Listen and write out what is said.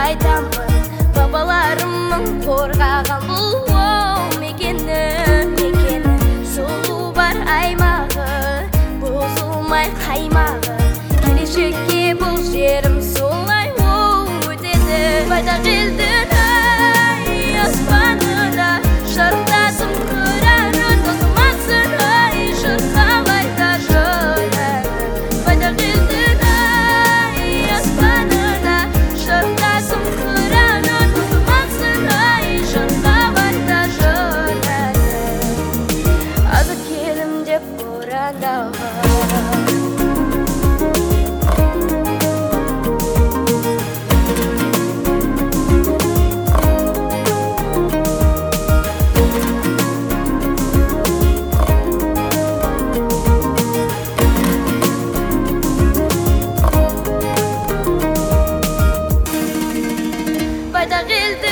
айтамын, бабаларымның қорғаған бұл мекені сұлу бар аймағы, бұзылмай қаймағы, келешекке бұл жерім солай өтеді. Байтақ елдің ай аспанында шырқасын қырарын, тосылмасын ай шырқалайда жырын. Байтақ елдің ай аспанында шырқасын қырарын, тосылмасын ай шырқалайда жырын. Азық келім деп борандауға, Bайтақ елдің